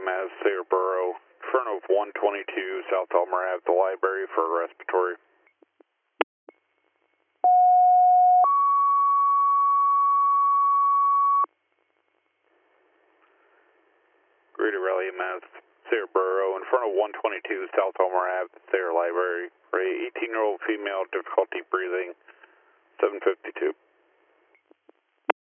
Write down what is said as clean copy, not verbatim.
EMS, Sayre Borough, in front of 122 South Elmer Ave, the library for respiratory. Greater Raleigh EMS, Sayre Borough, in front of 122 South Elmer Ave, Sayre Library, for a 18-year-old female, difficulty breathing, 752.